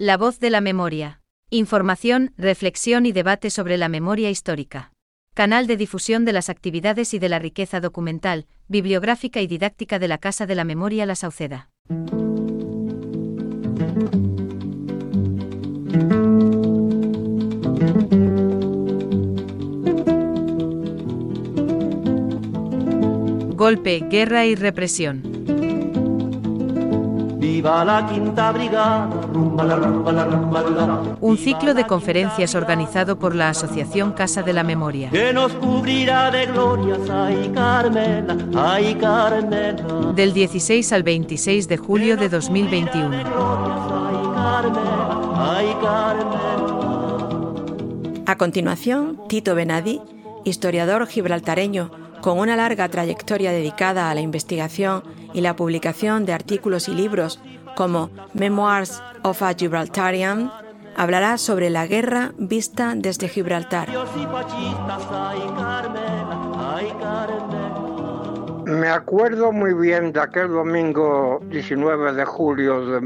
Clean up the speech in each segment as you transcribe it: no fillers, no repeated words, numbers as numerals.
La voz de la memoria. Información, reflexión y debate sobre la memoria histórica. Canal de difusión de las actividades y de la riqueza documental, bibliográfica y didáctica de la Casa de la Memoria La Sauceda. Golpe, guerra y represión. Viva la quinta brigada, rumba la rumba la rumba la. Un ciclo de conferencias organizado por la Asociación Casa de la Memoria. Que nos cubrirá de glorias, ay Carmela, ay Carmela. Del 16 al 26 de julio de 2021. Ay Carmela, ay Carmela. A continuación, Tito Benadi, historiador gibraltareño con una larga trayectoria dedicada a la investigación y la publicación de artículos y libros como Memoirs of a Gibraltarian, hablará sobre la guerra vista desde Gibraltar. Me acuerdo muy bien de aquel domingo 19 de julio de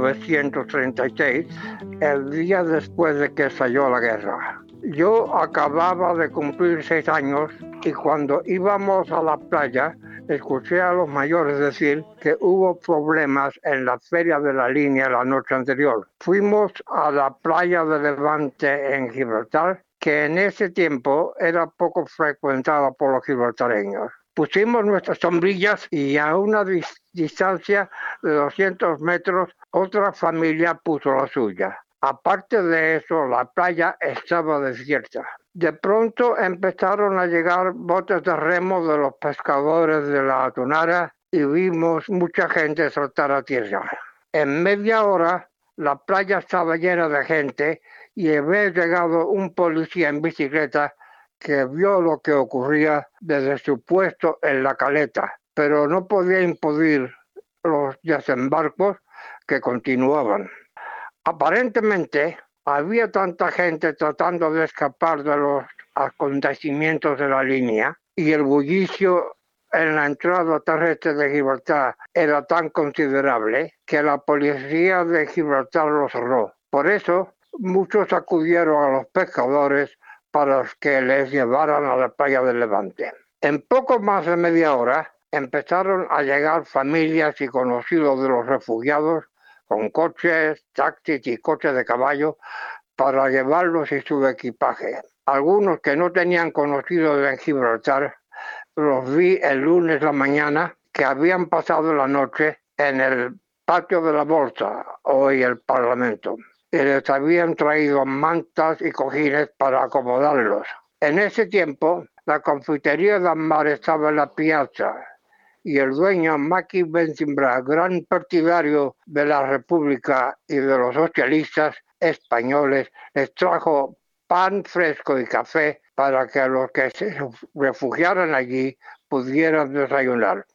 1936, el día después de que estalló la guerra. Yo acababa de cumplir 6 años y cuando íbamos a la playa escuché a los mayores decir que hubo problemas en la feria de la línea la noche anterior. Fuimos a la playa de Levante en Gibraltar, que en ese tiempo era poco frecuentada por los gibraltareños. Pusimos nuestras sombrillas y a una distancia de 200 metros otra familia puso la suya. Aparte de eso, la playa estaba desierta. De pronto empezaron a llegar botes de remo de los pescadores de la Atunara y vimos mucha gente saltar a tierra. En media hora, la playa estaba llena de gente y había llegado un policía en bicicleta que vio lo que ocurría desde su puesto en la caleta, pero no podía impedir los desembarcos que continuaban. Aparentemente, había tanta gente tratando de escapar de los acontecimientos de la línea y el bullicio en la entrada terrestre de Gibraltar era tan considerable que la policía de Gibraltar lo cerró. Por eso, muchos acudieron a los pescadores para que les llevaran a la playa de Levante. En poco más de media hora, empezaron a llegar familias y conocidos de los refugiados con coches, taxis y coches de caballo para llevarlos y su equipaje. Algunos que no tenían conocidos en Gibraltar, los vi el lunes a la mañana que habían pasado la noche en el patio de la Bolsa, hoy el Parlamento, y les habían traído mantas y cojines para acomodarlos. En ese tiempo, la confitería de Ammar estaba en la piazza, y el dueño Maki Benzimbra, gran partidario de la República y de los socialistas españoles, les trajo pan fresco y café para que los que se refugiaran allí pudieran desayunar.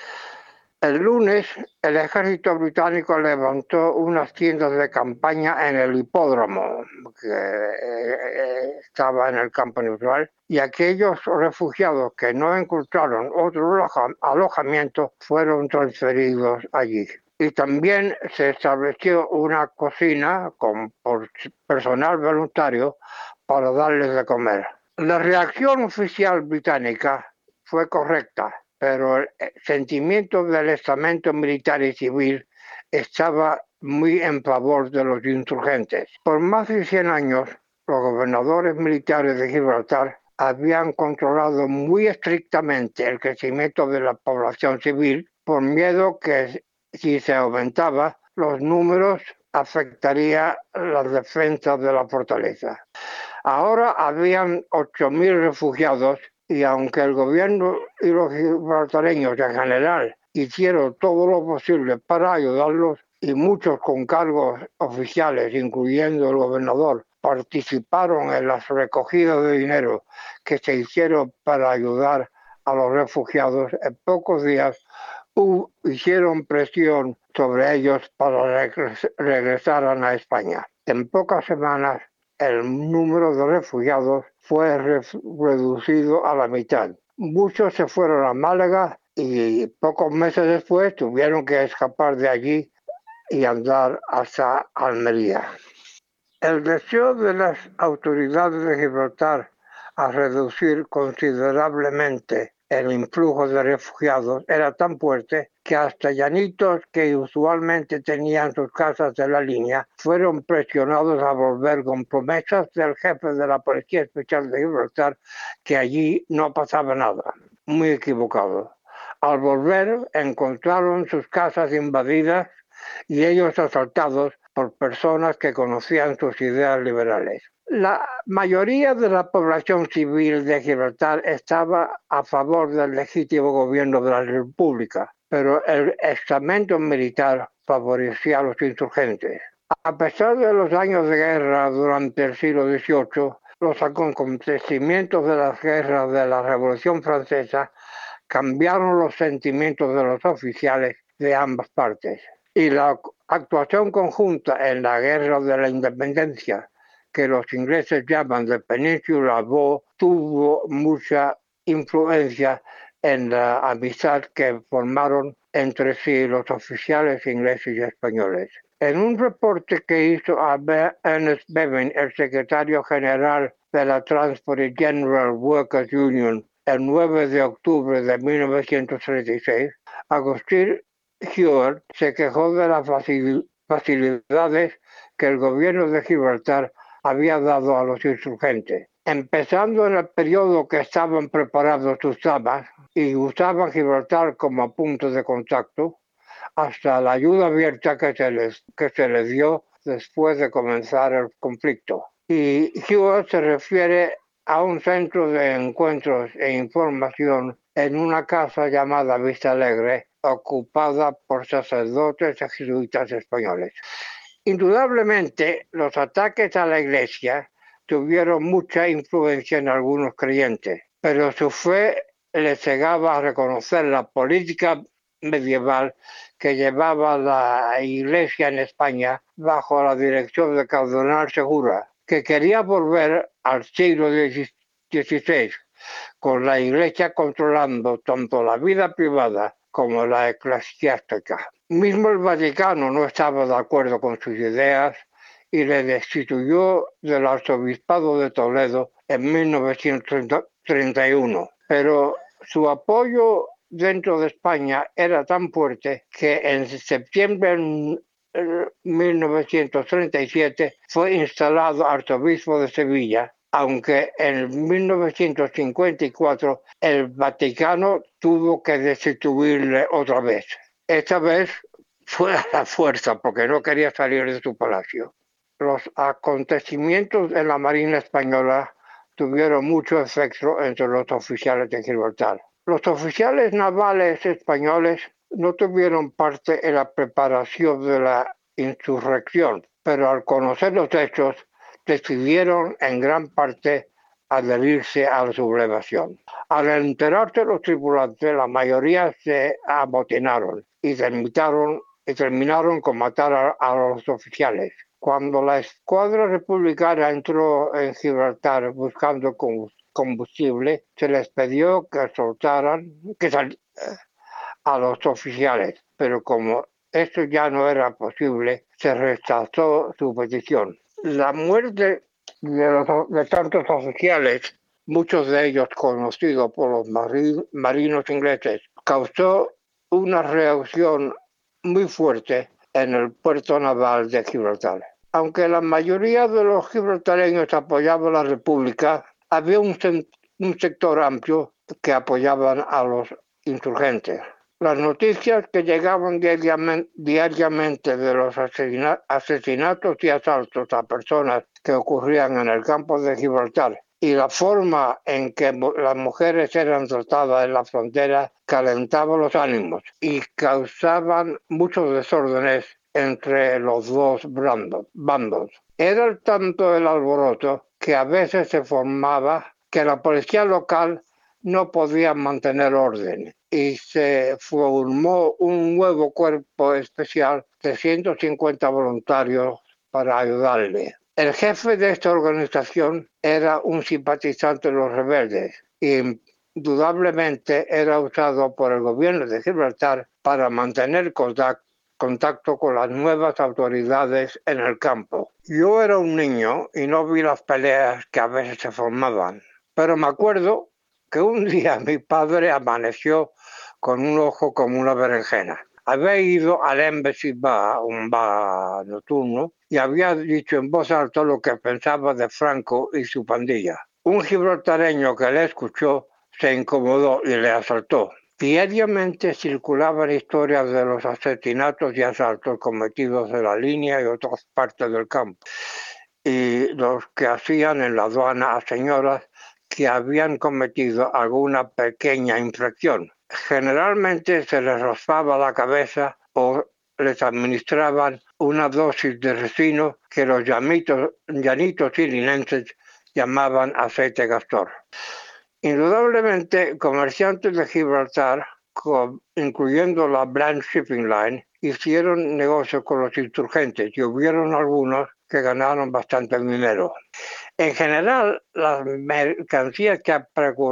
El lunes, el ejército británico levantó unas tiendas de campaña en el hipódromo, que estaba en el campo neutral, y aquellos refugiados que no encontraron otro alojamiento fueron transferidos allí. Y también se estableció una cocina con personal voluntario para darles de comer. La reacción oficial británica fue correcta, pero el sentimiento del estamento militar y civil estaba muy en favor de los insurgentes. Por más de 100 años, los gobernadores militares de Gibraltar habían controlado muy estrictamente el crecimiento de la población civil por miedo que si se aumentaba los números afectaría las defensas de la fortaleza. Ahora habían 8.000 refugiados y aunque el gobierno y los gibraltareños en general hicieron todo lo posible para ayudarlos y muchos con cargos oficiales, incluyendo el gobernador, participaron en las recogidas de dinero que se hicieron para ayudar a los refugiados, en pocos días hicieron presión sobre ellos para regresaran a España. En pocas semanas, el número de refugiados fue reducido a la mitad. Muchos se fueron a Málaga y pocos meses después tuvieron que escapar de allí y andar hasta Almería. El deseo de las autoridades de Gibraltar a reducir considerablemente el influjo de refugiados era tan fuerte que hasta llanitos que usualmente tenían sus casas de la línea fueron presionados a volver con promesas del jefe de la Policía Especial de Gibraltar que allí no pasaba nada. Muy equivocado. Al volver encontraron sus casas invadidas y ellos asaltados por personas que conocían sus ideas liberales. La mayoría de la población civil de Gibraltar estaba a favor del legítimo gobierno de la República, pero el estamento militar favorecía a los insurgentes. A pesar de los años de guerra durante el siglo XVIII, los acontecimientos de las guerras de la Revolución Francesa cambiaron los sentimientos de los oficiales de ambas partes. Y la actuación conjunta en la Guerra de la Independencia, que los ingleses llaman de Peninsular War, tuvo mucha influencia en la amistad que formaron entre sí los oficiales ingleses y españoles. En un reporte que hizo a Ernest Bevin, el secretario general de la Transport General Workers Union, el 9 de octubre de 1936, Agustín Hewitt se quejó de las facilidades que el gobierno de Gibraltar había dado a los insurgentes. Empezando en el periodo que estaban preparados sus damas y usaban Gibraltar como punto de contacto, hasta la ayuda abierta que se les dio después de comenzar el conflicto. Y Hewitt se refiere a un centro de encuentros e información en una casa llamada Vista Alegre, ocupada por sacerdotes y jesuitas españoles. Indudablemente, los ataques a la iglesia tuvieron mucha influencia en algunos creyentes, pero su fe les cegaba a reconocer la política medieval que llevaba la iglesia en España bajo la dirección del cardenal Segura, que quería volver al siglo XVI, con la iglesia controlando tanto la vida privada como la eclesiástica. Mismo el Vaticano no estaba de acuerdo con sus ideas y le destituyó del arzobispado de Toledo en 1931. Pero su apoyo dentro de España era tan fuerte que en septiembre de 1937 fue instalado arzobispo de Sevilla, aunque en 1954 el Vaticano tuvo que destituirle otra vez. Esta vez fue a la fuerza porque no quería salir de su palacio. Los acontecimientos en la Marina Española tuvieron mucho efecto entre los oficiales de Gibraltar. Los oficiales navales españoles no tuvieron parte en la preparación de la insurrección, pero al conocer los hechos decidieron en gran parte adherirse a la sublevación. Al enterarse los tripulantes, la mayoría se amotinaron y terminaron con matar a los oficiales. Cuando la escuadra republicana entró en Gibraltar buscando combustible, se les pidió que soltaran a los oficiales, pero como esto ya no era posible, se rechazó su petición. La muerte de tantos oficiales, muchos de ellos conocidos por los marinos ingleses, causó una reacción muy fuerte en el puerto naval de Gibraltar. Aunque la mayoría de los gibraltareños apoyaban a la República, había un sector amplio que apoyaban a los insurgentes. Las noticias que llegaban diariamente de los asesinatos y asaltos a personas que ocurrían en el campo de Gibraltar y la forma en que las mujeres eran tratadas en la frontera calentaban los ánimos y causaban muchos desórdenes entre los dos bandos. Era tanto el alboroto que a veces se formaba que la policía local no podía mantener orden y se formó un nuevo cuerpo especial de 150 voluntarios para ayudarle. El jefe de esta organización era un simpatizante de los rebeldes y indudablemente era usado por el gobierno de Gibraltar para mantener contacto con las nuevas autoridades en el campo. Yo era un niño y no vi las peleas que a veces se formaban, pero me acuerdo que un día mi padre amaneció con un ojo como una berenjena. Había ido al Embassy Bar, un bar nocturno, y había dicho en voz alta lo que pensaba de Franco y su pandilla. Un gibraltareño que le escuchó se incomodó y le asaltó. Diariamente circulaban historias de los asesinatos y asaltos cometidos en la línea y otras partes del campo, y los que hacían en la aduana a señoras que habían cometido alguna pequeña infracción. Generalmente se les raspaba la cabeza o les administraban una dosis de resino que los llanitos sirinenses llamaban aceite castor. Indudablemente, comerciantes de Gibraltar, incluyendo la Bland Shipping Line, hicieron negocio con los insurgentes y hubieron algunos que ganaron bastante dinero. En general, las mercancías que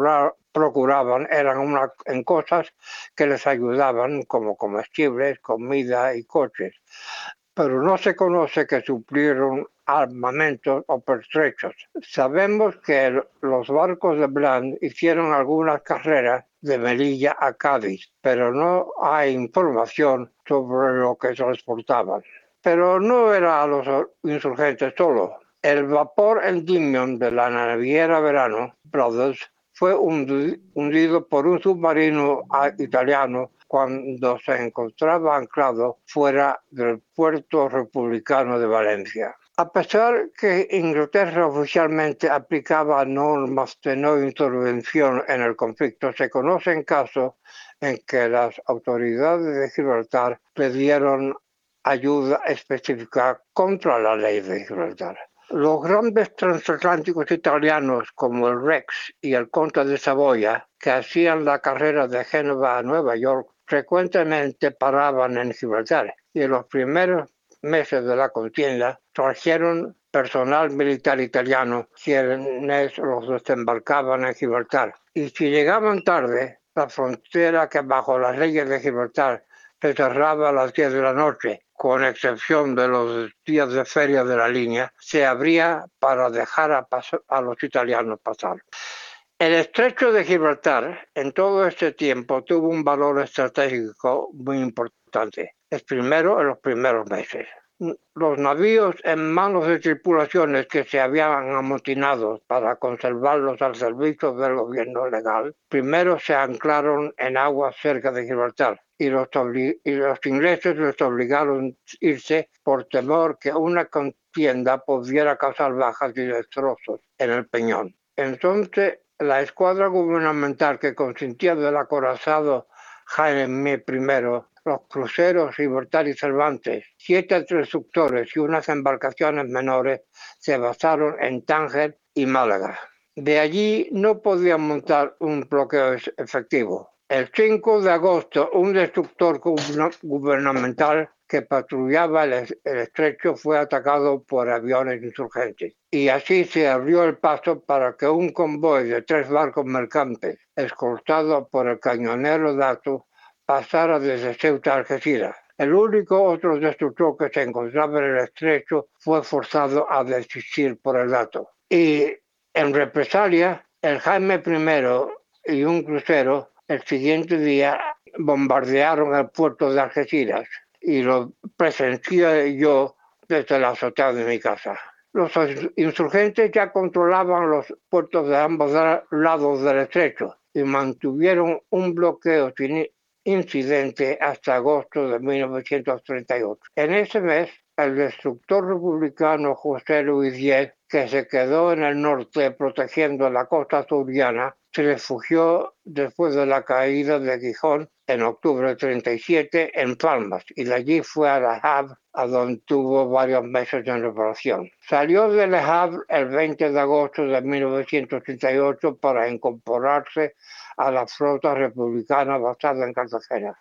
procuraban eran en cosas que les ayudaban, como comestibles, comida y coches, pero no se conoce que suplieron armamentos o pertrechos. Sabemos que los barcos de Bland hicieron algunas carreras de Melilla a Cádiz, pero no hay información sobre lo que transportaban. Pero no era a los insurgentes solo. El vapor Endymion de la naviera Verano Brothers fue hundido por un submarino italiano cuando se encontraba anclado fuera del puerto republicano de Valencia. A pesar que Inglaterra oficialmente aplicaba normas de no intervención en el conflicto, se conocen casos en que las autoridades de Gibraltar pidieron ayuda específica contra la ley de Gibraltar. Los grandes transatlánticos italianos como el Rex y el Conde de Saboya, que hacían la carrera de Génova a Nueva York, frecuentemente paraban en Gibraltar, y en los primeros meses de la contienda trajeron personal militar italiano quienes los desembarcaban en Gibraltar. Y si llegaban tarde, la frontera, que bajo las leyes de Gibraltar se cerraba a las 10 de la noche, con excepción de los días de feria de la línea, se abría para dejar a los italianos pasar. El estrecho de Gibraltar en todo este tiempo tuvo un valor estratégico muy importante, primero en los primeros meses. Los navíos en manos de tripulaciones que se habían amotinado para conservarlos al servicio del gobierno legal, primero se anclaron en aguas cerca de Gibraltar, y los ingleses les obligaron a irse por temor que una contienda pudiera causar bajas y destrozos en el Peñón. Entonces, la escuadra gubernamental, que consistía del acorazado Jaime I, los cruceros Gibraltar y Cervantes, 7 destructores y unas embarcaciones menores, se basaron en Tánger y Málaga. De allí no podían montar un bloqueo efectivo. El 5 de agosto, un destructor gubernamental que patrullaba el estrecho fue atacado por aviones insurgentes, y así se abrió el paso para que un convoy de 3 barcos mercantes, escoltado por el cañonero Dato, pasara desde Ceuta a Algeciras. El único otro destructor que se encontraba en el estrecho fue forzado a desistir por el Dato. Y en represalia, el Jaime I y un crucero el siguiente día bombardearon el puerto de Algeciras, y lo presencié yo desde la azotea de mi casa. Los insurgentes ya controlaban los puertos de ambos lados del estrecho y mantuvieron un bloqueo sin incidente hasta agosto de 1938. En ese mes, el destructor republicano José Luis Díez, que se quedó en el norte protegiendo la costa asturiana, se refugió después de la caída de Gijón en octubre de 37 en Palmas, y de allí fue a Le Havre, a donde tuvo varios meses de reparación. Salió de Le Havre el 20 de agosto de 1938 para incorporarse a la flota republicana basada en Cartagena.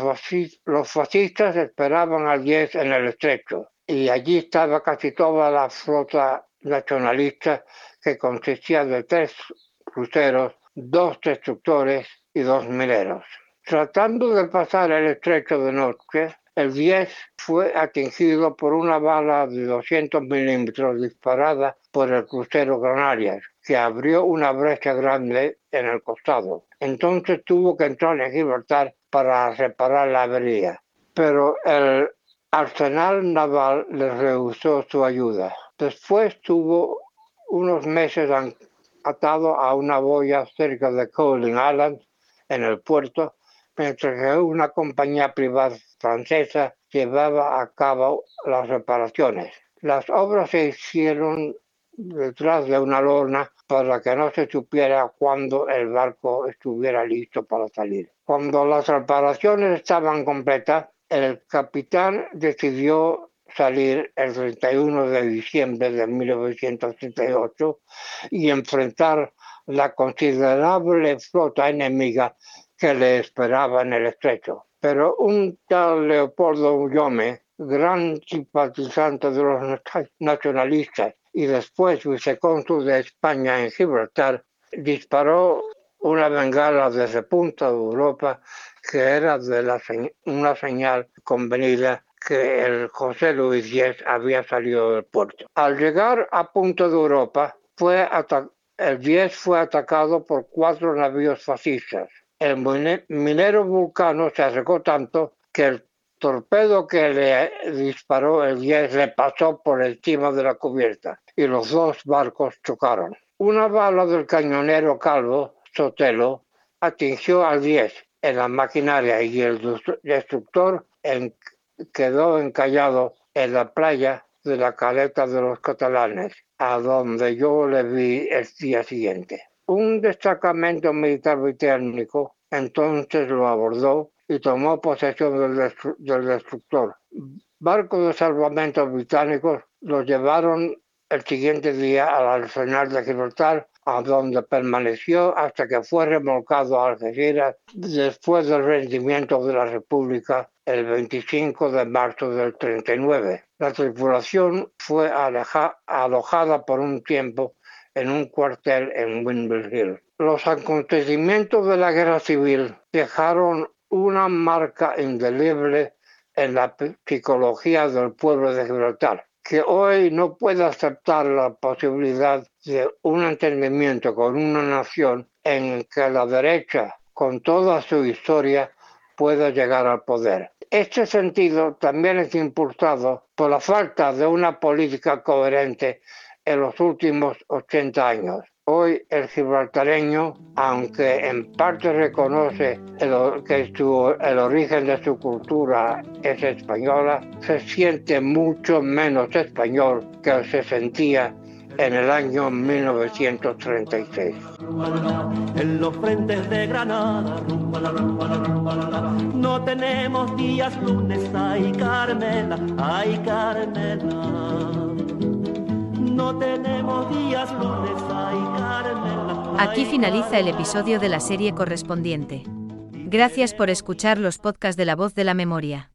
Los fascistas esperaban al 10 en el estrecho, y allí estaba casi toda la flota nacionalista, que consistía de 3 cruceros, 2 destructores y 2 mineros. Tratando de pasar el estrecho de noche, El 10 fue atingido por una bala de 200 milímetros disparada por el crucero Canarias, que abrió una brecha grande en el costado. Entonces tuvo que entrar en Gibraltar para reparar la avería, pero el arsenal naval le rehusó su ayuda. Después tuvo unos meses atado a una boya cerca de Cowling Island, en el puerto, mientras que una compañía privada francesa llevaba a cabo las reparaciones. Las obras se hicieron detrás de una lona para que no se supiera cuándo el barco estuviera listo para salir. Cuando las reparaciones estaban completas, el capitán decidió salir el 31 de diciembre de 1938 y enfrentar la considerable flota enemiga que le esperaba en el estrecho. Pero un tal Leopoldo Ullome, gran simpatizante de los nacionalistas y después vicecónsul de España en Gibraltar, disparó una bengala desde Punta de Europa que era una señal convenida que el José Luis Díez había salido del puerto. Al llegar a Punta de Europa, el Díez fue atacado por 4 navíos fascistas. El minero Vulcano se acercó tanto que el torpedo que le disparó el Díez le pasó por encima de la cubierta y los 2 barcos chocaron. Una bala del cañonero Calvo Sotelo atingió al Díez en la maquinaria y el destructor quedó encallado en la playa de la caleta de los Catalanes, a donde yo le vi el día siguiente. Un destacamento militar británico entonces lo abordó y tomó posesión del destructor. Barcos de salvamento británicos lo llevaron el siguiente día al arsenal de Gibraltar, a donde permaneció hasta que fue remolcado a Algeciras después del rendimiento de la República el 25 de marzo del 39. La tripulación fue alojada por un tiempo en un cuartel en Windmill Hill. Los acontecimientos de la guerra civil dejaron una marca indeleble en la psicología del pueblo de Gibraltar, que hoy no puede aceptar la posibilidad de un entendimiento con una nación en que la derecha, con toda su historia, pueda llegar al poder. Este sentido también es impulsado por la falta de una política coherente en los últimos 80 años. Hoy el gibraltareño, aunque en parte reconoce que el origen de su cultura es española, se siente mucho menos español que se sentía en el año 1936. En los frentes de Granada, no tenemos días lunes, ay Carmela, ay Carmela. No tenemos días lunes, ay Carmela. Aquí finaliza el episodio de la serie correspondiente. Gracias por escuchar los podcasts de La Voz de la Memoria.